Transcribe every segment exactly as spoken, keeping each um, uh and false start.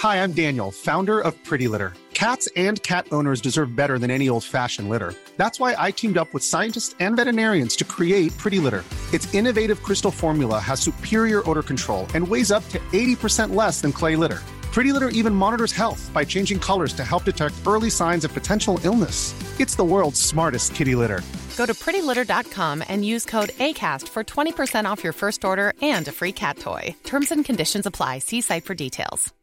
Hi, I'm Daniel, founder of Pretty Litter. Cats and cat owners deserve better than any old-fashioned litter. That's why I teamed up with scientists and veterinarians to create Pretty Litter. Its innovative crystal formula has superior odor control and weighs up to eighty percent less than clay litter. Pretty Litter even monitors health by changing colors to help detect early signs of potential illness. It's the world's smartest kitty litter. Go to pretty litter dot com and use code ACAST for twenty percent off your first order and a free cat toy. Terms and conditions apply. See site for details.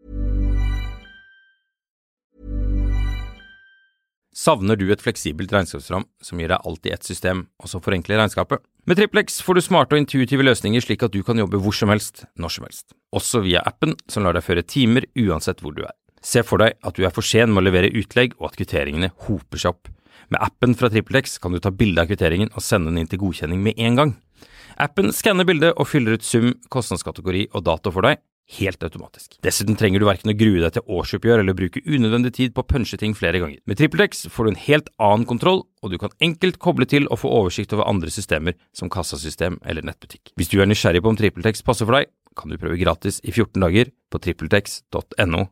Savner du et fleksibelt regnskapsprogram som gir deg alt i ett system, og som forenkler regnskapet? Med Triplex får du smarte og intuitive løsninger slik at du kan jobbe hvor som helst, når som helst. Også via appen som lar deg føre timer uansett hvor du er. Se for deg at du er for sen med å levere utlegg og at kvitteringene hoper seg opp. Med appen fra Triplex kan du ta bilde av kvitteringen og sende den inn til godkjenning med en gang. Appen skanner bildet og fyller ut sum, kostnadskategori og dato for deg, helt automatisk. Dessuten trenger du hverken å grue deg til årsoppgjør eller bruke unødvendig tid på å punche ting flere ganger. Med TripleX får du en helt annen kontroll, og du kan enkelt koble til og få oversikt over andre systemer som kassasystem eller nettbutikk. Hvis du er nysgjerrig på om TripleX passer for deg, kan du prøve gratis i fjorten dager på tripletex punktum no.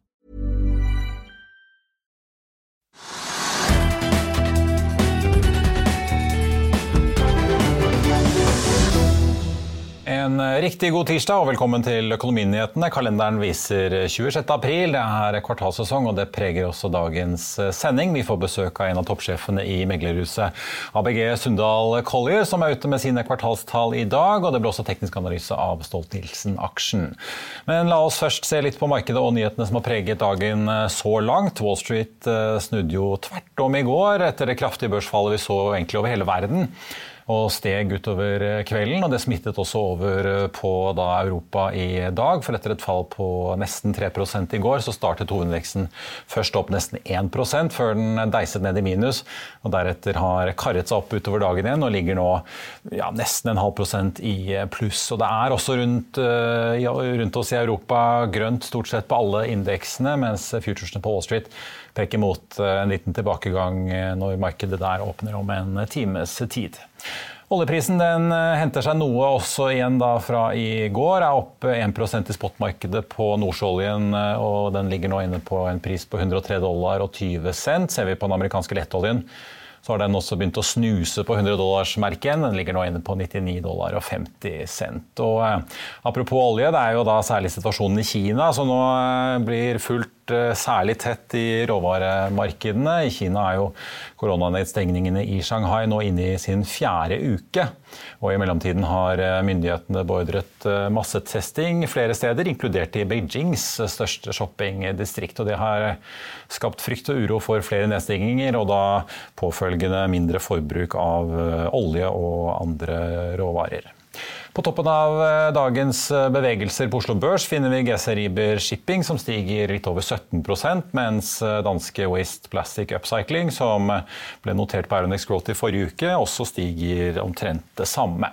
En riktig god tirsdag og velkommen til Økonominyhetene. Kalenderen viser tjuesjette april, det er kvartalsesong og det preger også dagens sending. Vi får besøk av en av toppsjefene i meglerhuset A B G Sundal Collier, som er ute med sine kvartalstall i dag, og det blir også teknisk analyse av Stolt-Nielsen-aksjen. Men la oss først se litt på markedet og nyhetene som har preget dagen så langt. Wall Street snudde jo tvert om i går etter det kraftige børsfallet vi så egentlig over hele verden, og steg utover kvelden, og det smittet også over på da Europa i dag, for etter et fall på nesten tre prosent i går, så startet hovedindeksen først opp nesten én prosent, før den deiset ned i minus, og deretter har karret seg opp utover dagen igjen, og ligger nå ja, nesten en halv prosent i pluss. Og det er også rundt, ja, rundt oss i Europa grønt stort sett på alle indeksene, mens futuresene på Wall Street peker mot en liten tilbakegang når markedet der åpner om en times tid. Oljeprisen den henter seg noe også igjen da fra i går, er opp én prosent i spotmarkedet på nordsjøoljen, og den ligger nå inne på en pris på hundre og tre dollar og tjue cent. Ser vi på den amerikanske lettoljen, så har den også begynt å snuse på hundre dollars merken. Den ligger nå inne på nittini dollar og femti cent. Og eh, apropos olje, det er jo da særlig situasjonen i Kina, som nå eh, blir fullt eh, særlig tett i råvaremarkedene. I Kina er jo koronanedstengningene i Shanghai nå inne i sin fjerde uke. Og i mellomtiden har myndighetene beordret massetesting flere steder, inkludert i Beijings største shoppingdistrikt. Og det har skapt frykt og uro for flere nedstengninger, og da påfølgende mindre forbruk av olje og andre råvarer. På toppen av dagens bevegelser på Oslo Børs finner vi G C Rieber Shipping som stiger litt over sytten prosent, mens danske Waste Plastic Upcycling, som ble notert på Euronext Growth i forrige uke, også stiger omtrent det samme.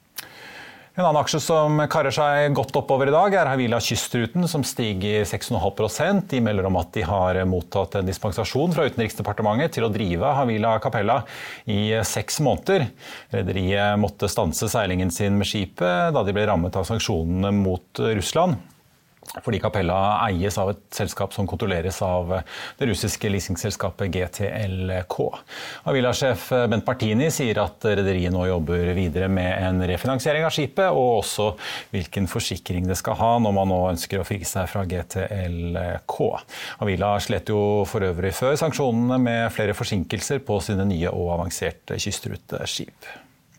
En annen aksje som karrer seg godt oppover i dag er Havila Kystruten, som stiger seks komma fem prosent. De melder om at de har mottatt en dispensasjon fra Utenriksdepartementet til å drive Havila Capella i seks måneder. Rederiet måtte stanse seilingen sin med skipet da de ble rammet av sanksjonene mot Russland, fordi Capella eies av et selskap som kontrolleres av det russiske leasingselskapet G T L K. Havila-sjef Bent Martini sier at rederiet nå jobber videre med en refinansiering av skipet, og også hvilken forsikring det skal ha når man nå ønsker å fri seg fra G T L K. Havila slet jo for øvrig før sanksjonene med flere forsinkelser på sine nye og avanserte kystruteskip.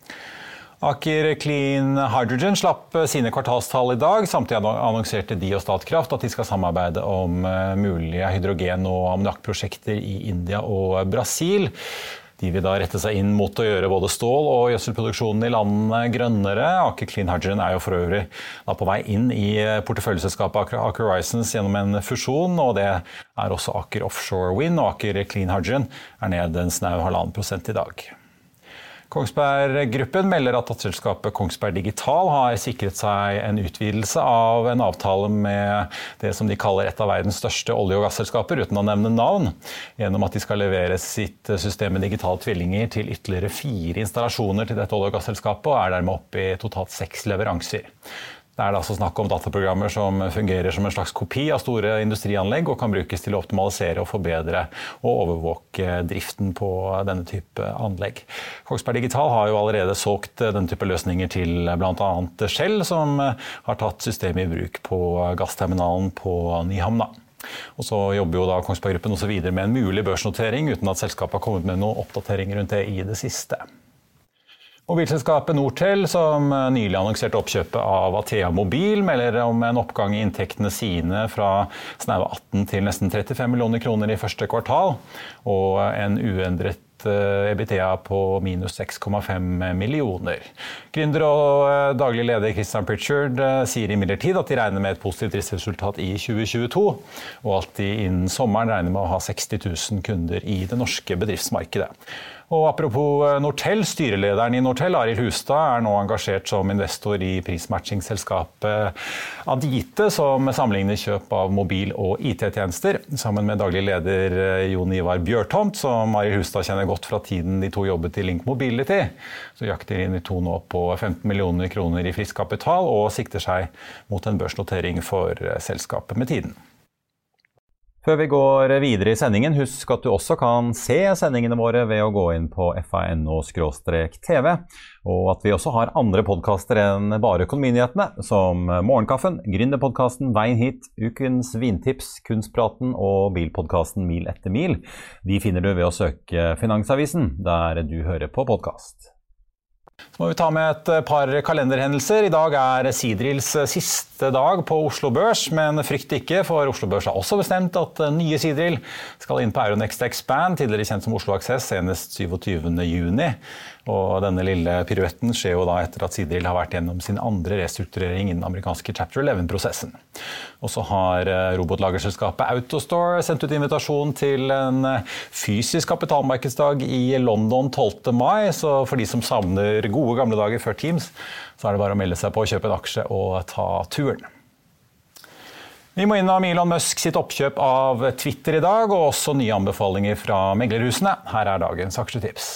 Aker Clean Hydrogen slapp sine kvartalstall i dag. Samtidig annonserte de og Statkraft at de skal samarbeide om mulige hydrogen- og ammoniakkprosjekter i India og Brasil. De vil da rette seg inn mot å gjøre både stål- og gjødselproduksjonen i landene grønnere. Aker Clean Hydrogen er jo for øvrig da på vei inn i porteføljeselskapet Aker Horizons gjennom en fusjon, og det er også Aker Offshore Wind, og Aker Clean Hydrogen er ned en snau halvannen prosent i dag. Kongsberg-gruppen melder at datterselskapet Kongsberg Digital har sikret seg en utvidelse av en avtale med det som de kaller et av verdens største olje- og gasselskaper, uten å nevne navn, gjennom at de skal levere sitt system med digitale tvillinger til ytterligere fire installasjoner til dette olje- og gasselskapet, og er dermed oppe i totalt seks leveranser. Det er altså snakk om dataprogrammer som fungerer som en slags kopi av store industrianlegg og kan brukes til å optimalisere og forbedre og overvåke driften på denne type anlegg. Kongsberg Digital har jo allerede solgt denne type løsninger til blant annet Shell, som har tatt systemet i bruk på gassterminalen på Nyhamna. Og så jobber jo da Kongsberg Gruppen også videre med en mulig børsnotering uten at selskapet har kommet med noen oppdateringer rundt det i det siste. Mobilselskapet Nortel, som nylig annonserte oppkjøpet av Atea Mobil, melder om en oppgang i inntektene sine fra snaue atten til nesten trettifem millioner kroner i første kvartal, og en uendret EBITDA på minus seks komma fem millioner. Gründer og daglig leder Christian Pritchard sier imidlertid at de regner med et positivt driftsresultat i tjue tjueto, og at de innen sommeren regner med å ha seksti tusen kunder i det norske bedriftsmarkedet. Og apropos Nortel, styrelederen i Nortel, Arild Hustad, er nå engasjert som investor i prismatchingsselskapet Adite, som sammenligner kjøp av mobil- og I T-tjenester, sammen med daglig leder Jon Ivar Bjørtomt, som Arild Hustad kjenner godt fra tiden de to jobbet i Link Mobility. Så jakter de to nå på femten millioner kroner i frisk kapital og sikter seg mot en børsnotering for selskapet med tiden. Før vi går videre i sendingen, husk at du også kan se sendingene våre ved å gå inn på f a punkt n o skråstrek t v, og at vi også har andre podcaster enn bare Økonominyhetene, som Morgenkaffen, Gründerpodcasten Veien hit, Ukens vintips, Kunstpraten og bilpodcasten Mil etter mil. De finner du ved å søke Finansavisen, der du hører på podcast. Så må vi ta med et par kalenderhendelser. I dag er Seadrils siste dag på Oslo Børs, men frykt ikke, for Oslo Børs har også bestemt at nye Seadril skal inn på Euronext Expand, tidligere kjent som Oslo Access, senest syvogtyvende juni. Og denne lille piruetten skjer jo da etter at Seadril har vært gjennom sin andre restrukturering innen amerikanske Chapter elleve-prosessen. Og så har robotlagerselskapet Autostore sendt ut invitasjon til en fysisk kapitalmarkedsdag i London tolvte mai, så for de som savner gode gamle dager før Teams, så er det bare å melde seg på å kjøpe en aksje og ta turen. Vi må innom Elon Musk sitt oppkjøp av Twitter i dag, og også nye anbefalinger fra meglerhusene. Her er dagens aksjetips.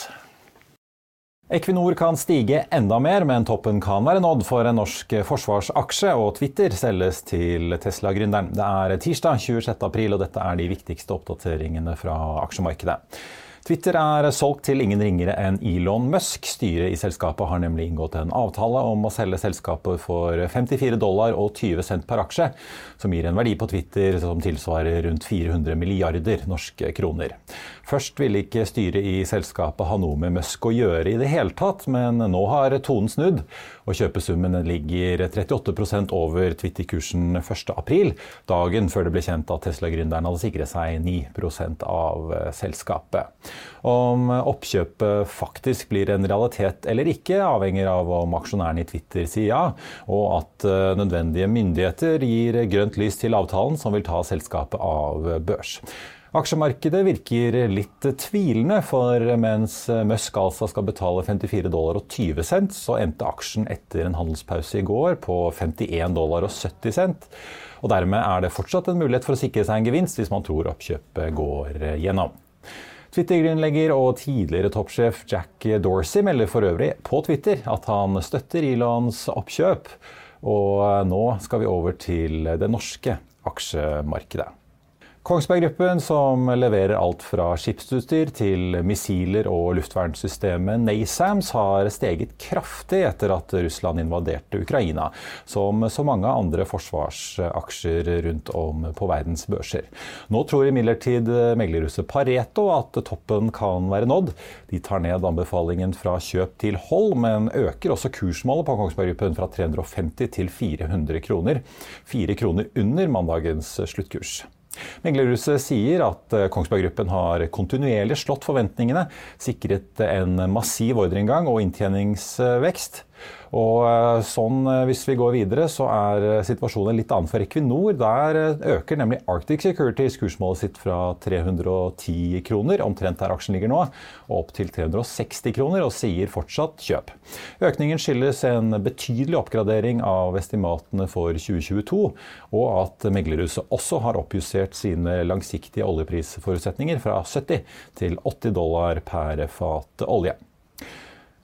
Equinor kan stige enda mer, men toppen kan være nådd for en norsk forsvarsaksje, og Twitter selges til Tesla-gründeren. Det er tirsdag tjuesjette april, og dette er de viktigste oppdateringene fra aksjemarkedet. Twitter er solgt til ingen ringere enn Elon Musk. Styret i selskapet har nemlig inngått en avtale om å selge selskapet for femtifire dollar og tyve cent per aksje, som gir en verdi på Twitter som tilsvarer rundt fire hundre milliarder norske kroner. Først ville ikke styret i selskapet ha noe med Musk å gjøre i det hele tatt, men nå har tonen snudd, og kjøpesummen ligger trettiåtte prosent over Twitter-kursen første april, dagen før det ble kjent at Tesla-gründeren hadde sikret seg ni prosent av selskapet. Om oppkjøpet faktisk blir en realitet eller ikke, avhenger av om aksjonærene i Twitter sier ja, og at nødvendige myndigheter gir grønt lys til avtalen som vil ta selskapet av børs. Aksjemarkedet virker litt tvilende, for mens Musk altså skal betale femtifire dollar og tyve cent, så endte aksjen etter en handelspause i går på femtien dollar og sytti cent. Og dermed er det fortsatt en mulighet for å sikre seg en gevinst hvis man tror oppkjøpet går gjennom. Twitter-grunnlegger og tidligere toppsjef Jack Dorsey melder for øvrig på Twitter at han støtter Elons oppkjøp, og nå skal vi over til det norske aksjemarkedet. Kongsberg Gruppen, som leverer alt fra skipsutstyr til missiler og luftvernsystemet NASAMS, har steget kraftig etter at Russland invaderte Ukraina, som så mange andre forsvarsaksjer rundt om på verdens børser. Nå tror imidlertid meglerhuset Pareto at toppen kan være nådd. De tar ned anbefalingen fra kjøp til hold, men øker også kursmålet på Kongsberg Gruppen fra tre hundre og femti til fire hundre kroner, fire kroner under mandagens sluttkurs. Meglerhuset sier at Kongsberg Gruppen har kontinuerlig slått forventningene, sikret en massiv ordreinngang og inntjeningsvekst. Og sånn, hvis vi går videre, så er situasjonen litt annen for Equinor. Der øker nemlig Arctic Securities kursmålet sitt fra tre hundre og ti kroner, omtrent der aksjen ligger nå, og opp til tre hundre og seksti kroner, og sier fortsatt kjøp. Økningen skyldes en betydelig oppgradering av estimatene for tjue tjueto, og at meglerhuset også har oppjustert sine langsiktige oljeprisforutsetninger fra sytti til åtti dollar per fat olje.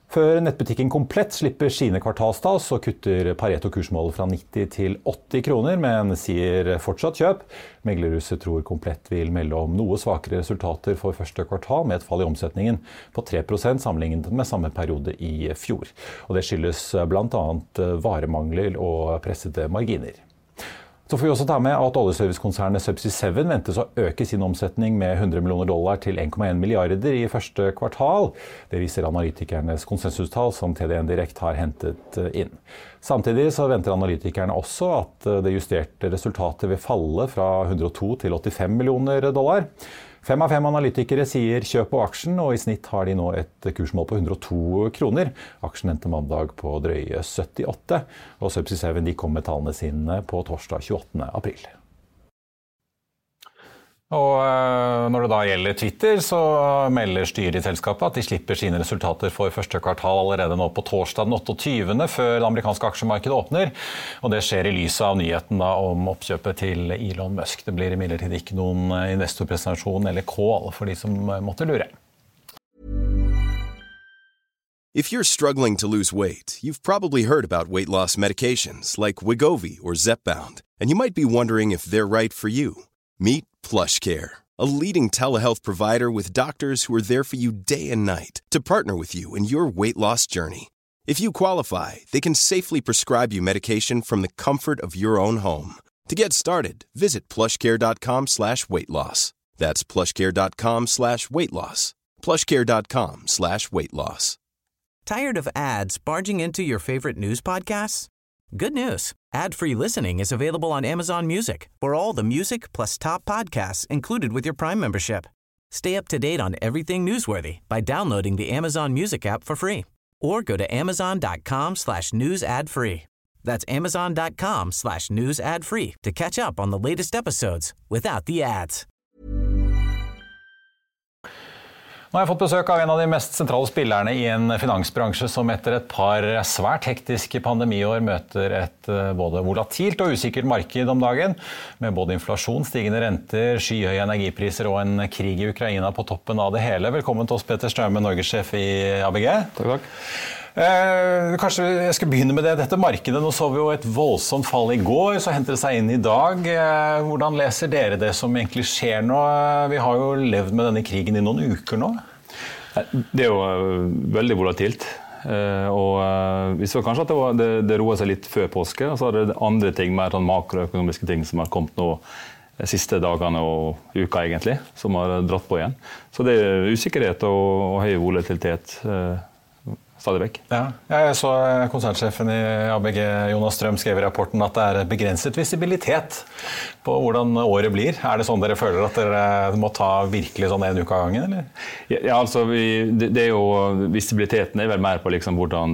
Før nettbutikken Komplett slipper sine kvartalstall, så kutter Pareto kursmålet fra nitti til åtti kroner, men sier fortsatt kjøp. Meglerhuset tror Komplett vil melde om noe svakere resultater for første kvartal, med et fall i omsetningen på tre prosent sammenlignet med samme periode i fjor. Og det skyldes blant annet varemangler og pressede marginer. Så får vi også ta med at oljeservicekonsernet Subsea Seven ventes å øke sin omsetning med hundre millioner dollar til en komma en milliarder i første kvartal. Det viser analytikernes konsensustall som T D N Direkt har hentet inn. Samtidig så venter analytikerne også at det justerte resultatet vil falle fra hundre og to til åttifem millioner dollar. Fem av fem analytikere sier kjøp på aksjen, og i snitt har de nå et kursmål på hundre og to kroner. Aksjen endte mandag på drøye syttiåtte, og Subsea Seven de kom med tallene sine på torsdag tjueåttende april. Og når det da gjelder Twitter, så melder styret i selskapet at de slipper sine resultater for første kvartal allerede nå på torsdag den otteogtyvende, før det amerikanske aksjemarkedet åpner. Og det skjer i lyset av nyheten da om oppkjøpet til Elon Musk. Det blir imidlertid ikke noen investorpresentasjon eller call for de som måtte lure. If you're struggling to lose weight, you've probably heard about weight loss medications like Wegovy or Zepbound, and you might be wondering if they're right for you. Meet PlushCare, a leading telehealth provider with doctors who are there for you day and night to partner with you in your weight loss journey. If you qualify, they can safely prescribe you medication from the comfort of your own home. To get started, visit plushcare.com slash weight loss. That's plushcare.com slash weight loss. plushcare.com slash weight loss. Tired of ads barging into your favorite news podcasts? Good news. Ad-free listening is available on Amazon Music for all the music plus top podcasts included with your Prime membership. Stay up to date on everything newsworthy by downloading the Amazon Music app for free or go to amazon.com slash news ad free. That's amazon.com slash news ad free to catch up on the latest episodes without the ads. Nå har jeg fått besøk av en av de mest sentrale spillerne i en finansbransje som etter et par svært hektiske pandemiår møter et både volatilt og usikkert marked om dagen, med både inflasjon, stigende renter, skyhøye energipriser og en krig i Ukraina på toppen av det hele. Velkommen til oss, Peter Straume, Norgessjef i A B G. Takk, takk. Eh, kanskje jeg skal begynne med det. Dette markedet, nå så vi jo et voldsomt fall i går, så henter det seg inn i dag. Eh, hvordan leser dere det som egentlig skjer nå? Vi har jo levd med denne krigen i noen uker nå. Det er jo veldig volatilt. Eh, og vi så kanskje at det, var, det, det roet seg litt før påske, og så er det andre ting, mer sånn makroøkonomiske ting som har kommet nå de siste dagene og uka egentlig, som har dratt på igjen. Så det er usikkerhet og, og høy volatilitet eh, stadig vekk. Ja, jeg så konsernsjefen i A B G, Jonas Strøm, skrev i rapporten at det er begrenset visibilitet på hvordan året blir. Er det sånn dere føler at dere må ta virkelig sånn en uke av gangen, eller? Ja, ja altså, vi, det, det er jo, visibiliteten er vel mer på liksom hvordan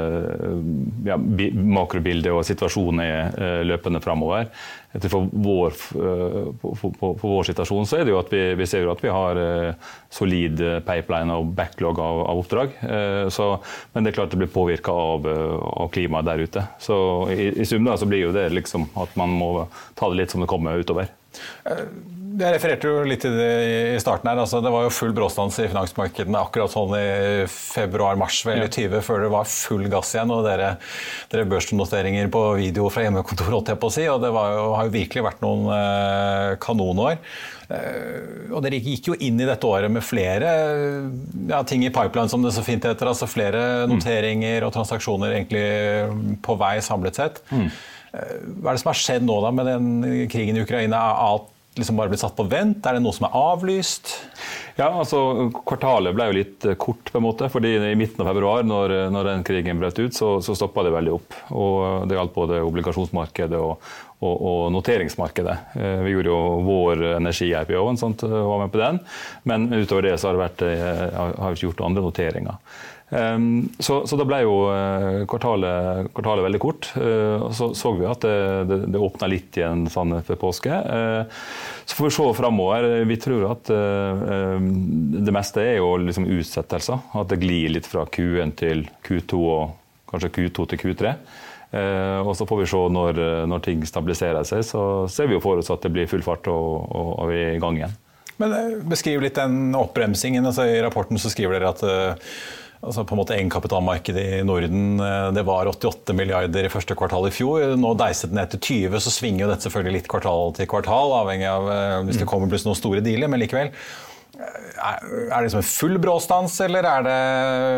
ja, makrobildet og situasjonen er løpende fremover. For vår, for, for, for vår situasjon så er det jo at vi, vi ser jo at vi har solid pipeline og backlog av, av oppdrag. Så, men det er klart det blir påvirket av, av klimaet der ute. Så i, i sum da så blir jo det liksom at man må ta det litt som det kommer utover. Jeg refererte jo litt til det i starten her. Altså, det var jo full bråstans i finansmarkedene akkurat sånn i februar-mars vel i tjue, før det var full gass igjen, og dere, dere børsnoteringer på video fra hjemmekontoret, holdt jeg på å si, og det var jo, har jo virkelig vært noen eh, kanonår. Eh, og dere gikk jo inn i dette året med flere ja, ting i pipeline, som det så fint heter, altså flere noteringer og transaksjoner egentlig på vei samlet sett. Mm. Hva er det som har skjedd nå da med den krigen i Ukraina? Er alt liksom bare blitt satt på vent? Er det noe som er avlyst? Ja, altså kvartalet ble jo litt kort på en måte, fordi i midten av februar, når, når den krigen brøt ut, så, så stoppet det veldig opp. Og det gjaldt både obligasjonsmarkedet og, og, og noteringsmarkedet. Vi gjorde jo vår energi-I P O, sånt, var med på den, men utover det så har det vært, har vi ikke gjort andre noteringer. Um, så, så da ble jo uh, kvartalet, kvartalet veldig kort, uh, og så så vi at det, det, det åpnet litt igjen sånn for påske. Uh, så får vi se fremover. Vi tror at uh, det meste er jo liksom utsettelser, at det glir litt fra Q én til Q to og kanskje Q to til Q tre. Uh, og så får vi se når, når ting stabiliserer seg, så ser vi jo for oss at det blir full fart og, og, og vi er i gang igjen. Men beskriv litt den oppbremsingen. Altså, i rapporten så skriver dere at uh, Altså på en måte egenkapitalmarkedet i Norden, det var åttiåtte milliarder i første kvartal i fjor. Nå deiset det ned til tjue, så svinger jo dette selvfølgelig litt kvartal til kvartal, avhengig av hvis det kommer plutselig noen store dealer, men likevel. Er det liksom en full bråstans, eller er det...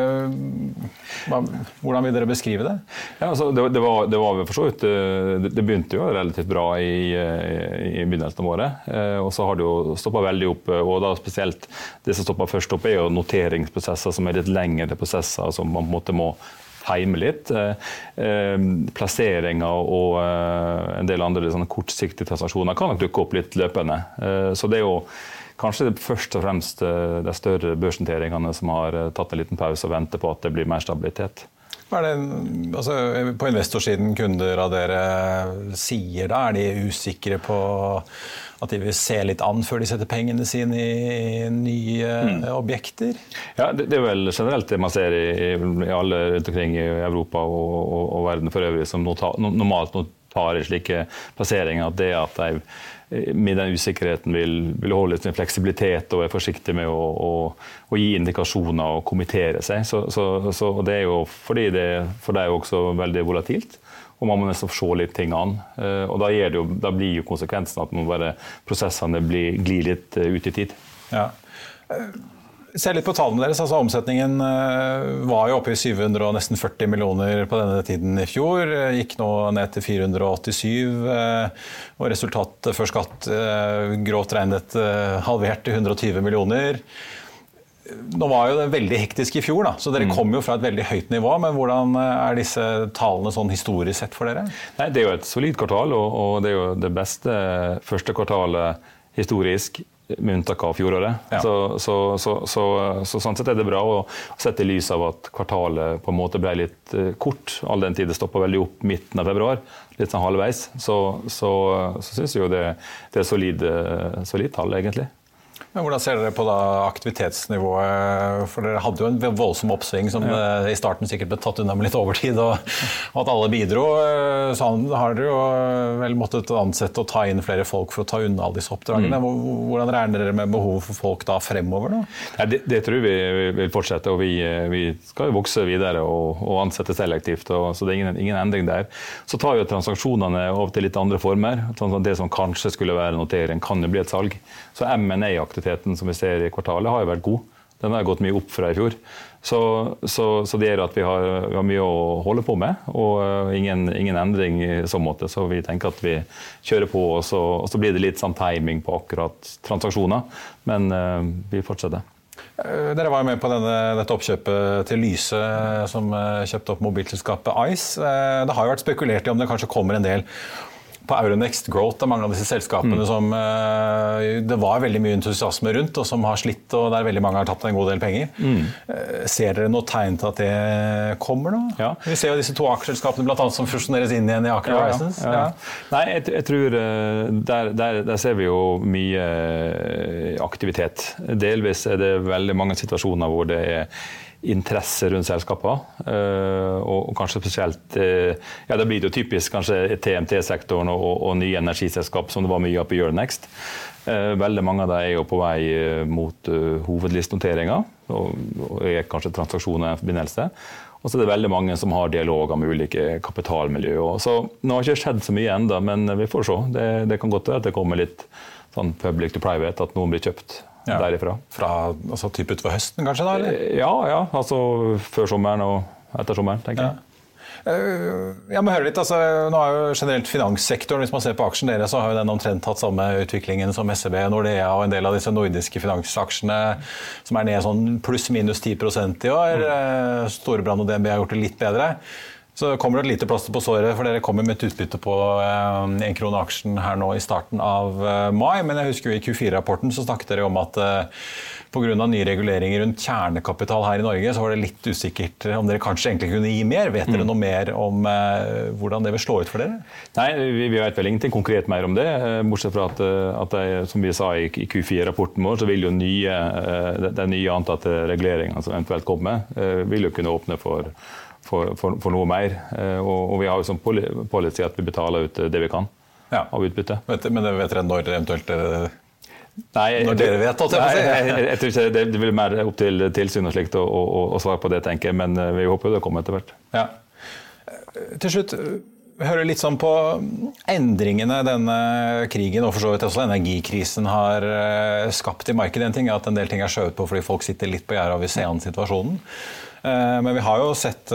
Hvordan vil dere beskrive det? Ja, altså, det, det, var, det var for så vidt, det, det begynte jo relativt bra i, i begynnelsen av året, og så har det jo stoppet veldig opp, og da spesielt det som stoppet først opp er jo noteringsprosesser som er litt lengre prosesser, som man på en måte må heime litt. Eh, plasseringer og eh, en del andre sånne kortsiktige transaksjoner kan nok dukke opp litt løpende. Eh, så det er jo kanskje det først og fremst de større børsnoteringene som har tatt en liten pause og venter på at det blir mer stabilitet. Hva er det, altså, på investorsiden kunder av dere sier da, er de usikre på at de vil se litt an før de setter pengene sine i nye mm. objekter? Ja, det, det er vel generelt det man ser i, i alle rundt omkring i Europa og, og, og verden for øvrig som nota, normalt tar i slike plasseringer, at det at de med den usikkerheten vil, vil holde sin fleksibilitet og er forsiktig med å, å, å gi indikasjoner og kommentere seg. Så, så, så det er jo fordi det, for det er jo også veldig volatilt, og man må nesten se litt ting an. Og da, det jo, da blir jo konsekvensen at man bare, prosessene blir, glir litt ut i tid. Ja. Se litt på tallene deres, altså omsetningen var jo oppe i syv hundre og nesten førti millioner på denne tiden i fjor, gikk nå ned til fire hundre og åttisyv, og resultatet før skatt grovt regnet halvert til hundre og tjue millioner. Nå var jo det veldig hektisk i fjor, da, så dere kom jo fra et veldig høyt nivå, men hvordan er disse tallene sånn historisk sett for dere? Nei, det er jo et solid kvartal, og, og det er jo det beste første kvartalet historisk, med unntak av fjoråret. Ja. Så, så, så, så, så sånn sett er det bra å sette i lys av at kvartalet på en måte ble litt kort, all den tid det stoppet veldig opp midten av februar, litt sånn halvveis, så, så, så synes jeg jo det, det er solid, solid tall egentlig. Men hvordan ser dere på da aktivitetsnivået? For dere hadde jo en voldsom oppsving som ja. I starten sikkert ble tatt unna med litt overtid, og, og at alle bidro. Så har dere jo vel måttet ansette og ta inn flere folk for å ta unna alle disse oppdragene. Mm. Hvordan regner dere med behovet for folk da fremover? Da? Ja, det, det tror vi vil fortsette, og vi, vi skal jo vokse videre og, og ansette selektivt, og, så det er ingen, ingen endring der. Så tar jo transaksjonene over til litt andre former. Det som kanskje skulle være notering kan jo bli et salg. Så M and A-aktiviteten som vi ser i kvartalet har jo vært god. Den har gått mye opp fra i fjor. Så, så, så det gjør at vi har, vi har mye å holde på med, og ingen, ingen endring i så måte. Så vi tenker at vi kjører på, og så, og så blir det litt sånn timing på akkurat transaksjoner. Men uh, vi fortsetter. Dere var jo med på denne, dette oppkjøpet til Lyse, som kjøpte opp mobilselskapet Ice. Det har jo vært spekulert i om det kanskje kommer en del på Euronext Growth av mange av disse selskapene mm. som det var veldig mye entusiasme rundt, og som har slitt, og der veldig mange har tatt en god del penger. Mm. Ser dere noe tegn til at det kommer nå? Ja. Vi ser jo disse to aksjeselskapene blant annet som fusjoneres inn igjen i Aker Horizons. Ja, ja, ja. Ja. Nei, jeg, jeg tror der, der, der ser vi jo mye aktivitet. Delvis er det veldig mange situasjoner hvor det er interesse rundt selskaper, og kanskje spesielt, ja det blir jo typisk kanskje T M T-sektoren og, og nye energiselskap som det var mye av på Euronext. Veldig mange av dem er jo på vei mot hovedlistnoteringer, og, og er kanskje transaksjoner i forbindelse. Og så er det veldig mange som har dialoger med ulike kapitalmiljø. Så nå har det ikke skjedd så mye enda, men vi får se. Det, det kan godt være at det kommer litt sånn public to private, at noen blir kjøpt. Ja. Derifra. Fra altså, typ utover høsten kanskje da, eller? Ja, ja, altså før sommeren og etter sommeren, tenker jeg. Ja. Jeg må høre litt, altså, nå er jo generelt finanssektoren, hvis man ser på aksjen deres, så har jo den omtrent tatt samme utviklingen som S E B, Nordea og en del av disse nordiske finansaksjene, som er ned sånn pluss minus ti prosent i år. Mm. Storebrand og D N B har gjort det litt bedre. Så kommer det et lite plaster på såret, for dere kommer med et utbytte på en krone aksjen her nå i starten av mai, men jeg husker jo i Q fire-rapporten så snakket dere om at på grunn av nye reguleringer rundt kjernekapital her i Norge, så var det litt usikkert om dere kanskje egentlig kunne gi mer. Vet dere noe mer om hvordan det vil slå ut for dere? Nei, vi, vi vet vel ingenting konkret mer om det, bortsett fra at, at det, som vi sa i Q fire-rapporten vår, så vil jo nye, den nye antatte reguleringen som eventuelt kommer, vil jo kunne åpne for For, for, for noe mer, og, og vi har jo som policy at vi betaler ut det vi kan ja. Av utbytte. Vet, men vet dere når eventuelt Nei, jeg, Når dere vet, nei, jeg, jeg, jeg tror ikke det, det blir mer opp til tilsyn og slikt å, å, å svare på det, tenker jeg, men vi håper det kommer etter hvert. Ja. Til slutt, vi hører litt sånn på endringene denne krigen, og for så vidt også energikrisen har skapt i markedet. En ting er at en del ting er skjøvet på fordi folk sitter litt på gjerdet og vil se an situasjonen. Men vi har jo sett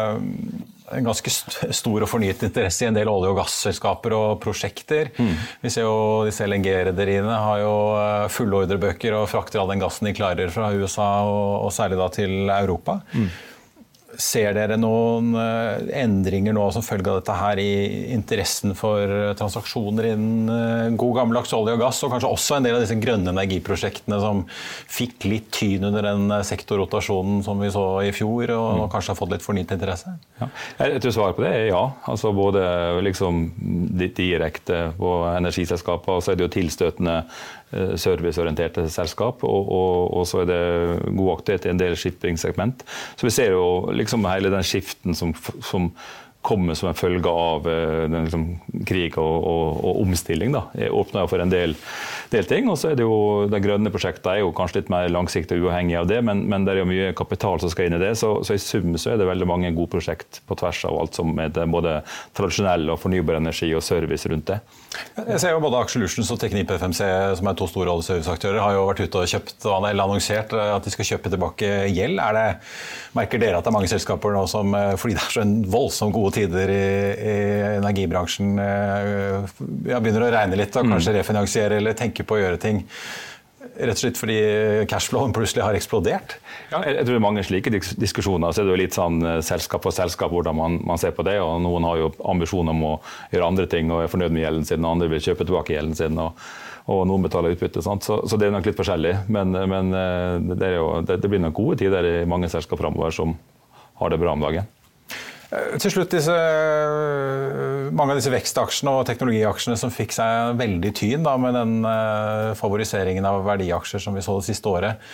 en ganske stor og fornyet interesse i en del olje- og gasselskaper og prosjekter. Mm. Vi ser jo disse L N G-rederiene har jo fulle ordrebøker og frakter all den gassen de klarer fra U S A og, og særlig da til Europa. Mm. Ser dere noen endringer nå som følge av dette her i interessen for transaksjoner innen god gammeldags olje og gass, og kanskje også en del av disse grønne energiprosjektene som fikk litt tyn under den sektorrotasjonen som vi så i fjor, og mm. kanskje har fått litt fornyet interesse? Ja. Jeg tror svaret på det er ja. Altså både liksom direkte på energiselskaper, og så er det jo tilstøtende serviceorienterte selskap, og, og, og så er det god aktivitet i en del shipping-segment. Så vi ser jo liksom hele den skiften som, som kommer som en følge av den liksom, krig og, og, og omstilling. Da. Det åpner for en del, del ting, og så er det jo de grønne prosjektene er jo kanskje litt mer langsiktig og uavhengig av det, men, men det er jo mye kapital som skal inn i det, så, så i sum så er det veldig mange gode prosjekt på tvers av alt som er det, både tradisjonell og fornybar energi og service rundt det. Jeg ser jo både Aksjelutions og Teknip F M C, som er to store oljeserviceaktører, har jo vært ute og kjøpt eller annonsert at de skal kjøpe tilbake gjeld. Er det, merker dere at det er mange selskaper nå som, fordi det er så en voldsomt gode tider i, i energibransjen, ja, begynner å regne litt og kanskje refinansiere eller tenke på å gjøre ting, rett og slett fordi cashflowen plutselig har eksplodert? Ja, jeg tror det er mange slike diskusjoner, så er det jo litt sånn selskap for selskap hvordan man, man ser på det, og noen har jo ambisjoner om å gjøre andre ting og er fornøyd med gjelden sin, og andre vil kjøpe tilbake gjelden sin, og, og noen betaler utbytte, sant? Så, så det er nok litt forskjellig, men, men det, er jo, det, det blir nok gode tider i mange selskap fremover som har det bra om dagen. Til slutt, disse, mange av disse vekstaksjene og teknologiaksjene som fikk seg veldig tyn da, med den uh, favoriseringen av verdiaksjer som vi så det siste året.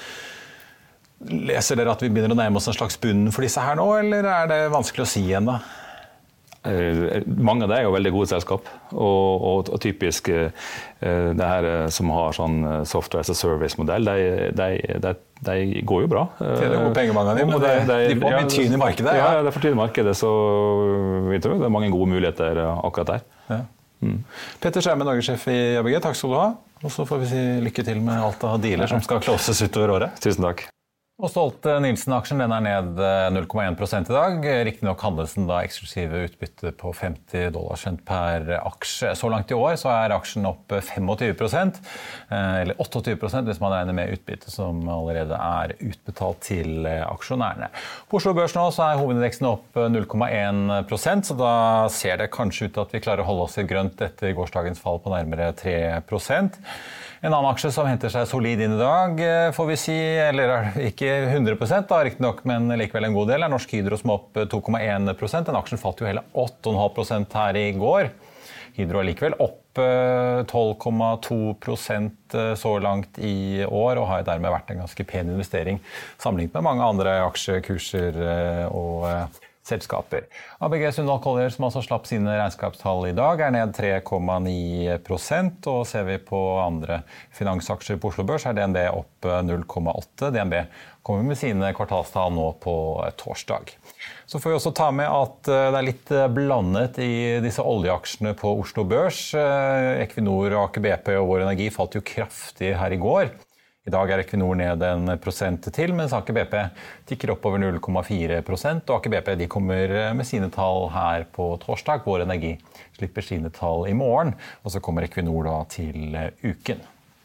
Leser dere at vi begynner å nærme oss en slags bunn for disse her nå, eller er det vanskelig å si igjen da? Uh, mange av det er jo veldig gode selskap, og, og, og typisk uh, det her som har sånn software as a service-modell, de, de, de, de går jo bra. Det er gode penger mange av dem, men de, de, de får mye tyn i markedet. Ja, ja, det får tyn i markedet, så vi tror det er mange gode muligheter akkurat der. Ja. Mm. Petter Skjerme, Norgesjef i A B G, takk skal du ha. Og så får vi si lykke til med alt av dealer som skal closes utover året. Tusen takk. Og Stolt-Nielsen-aksjen den er ned null komma én prosent i dag. Riktig nok handles den da eksklusive utbytte på femti dollar cent per aksje. Så langt i år så er aksjen opp tjuefem prosent, eller tjueåtte prosent hvis man regner med utbytte som allerede er utbetalt til aksjonærene. På Oslo Børs nå så er hovedindeksen opp null komma én prosent, så da ser det kanskje ut til at vi klarer å holde oss i grønt etter gårsdagens fall på nærmere tre prosent. En annen aksje som henter seg solid inn i dag, får vi si, eller ikke hundre prosent da, riktig nok, men likevel en god del, er Norsk Hydro som er opp to komma én prosent. Den aksjen falt jo hele åtte komma fem prosent her i går. Hydro er likevel opp tolv komma to prosent så langt i år, og har dermed vært en ganske pen investering sammenlignet med mange andre aksjekurser og selskaper. A B G Sundal Collier, som altså slapp sine regnskapstall i dag, er ned tre komma ni prosent, og ser vi på andre finansaksjer på Oslo Børs, er D N B opp null komma åtte. D N B kommer med sine kvartalstall nå på torsdag. Så får vi også ta med at det er litt blandet i disse oljeaksjene på Oslo Børs. Equinor, Aker B P og Vår Energi falt jo kraftig her i går. I dag er Equinor ned en prosent til, mens Aker B P tikker opp over null komma fire prosent, og Aker B P de kommer med sine tall her på torsdag. Vår Energi slipper sine tall i morgen, og så kommer Equinor da til uken.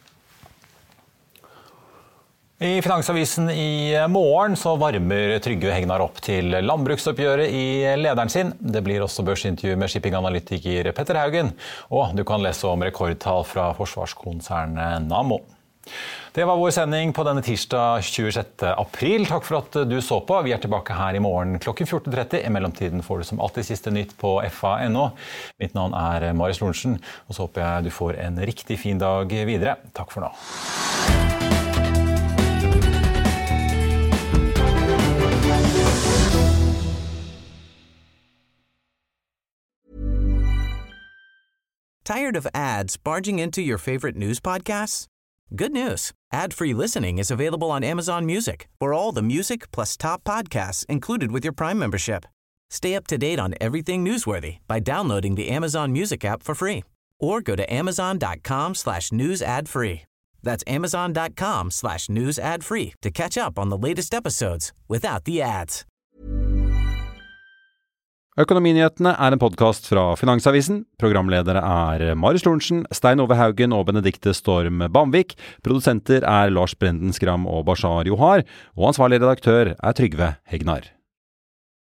I Finansavisen i morgen så varmer Trygve Hegnar opp til landbruksoppgjøret i lederen sin. Det blir også børsintervju med shippinganalytiker Petter Haugen, og du kan lese om rekordtall fra forsvarskonsernet Nammo. Det var vår sending på denne tirsdag tjuesjette april. Takk for at du så på. Vi er tilbake her i morgen klokken fjorten tretti. I mellomtiden får du som alltid siste nytt på F A punktum N O. Mitt navn er Marius Lorentzen, og så håper jeg du får en riktig fin dag videre. Takk for nå. Tired of ads barging into your favorite news podcasts? Good news. Ad-free listening is available on Amazon Music for all the music plus top podcasts included with your Prime membership. Stay up to date on everything newsworthy by downloading the Amazon Music app for free or go to amazon.com slash news ad free. That's amazon.com slash news ad free to catch up on the latest episodes without the ads. Økonominyhetene er en podcast fra Finansavisen. Programledere er Marius Lorentzen, Stein Ove Haugen og Benedikte Storm Bamvik. Produsenter er Lars Brenden Skram og Bashar Johar. Og ansvarlig redaktør er Trygve Hegnar.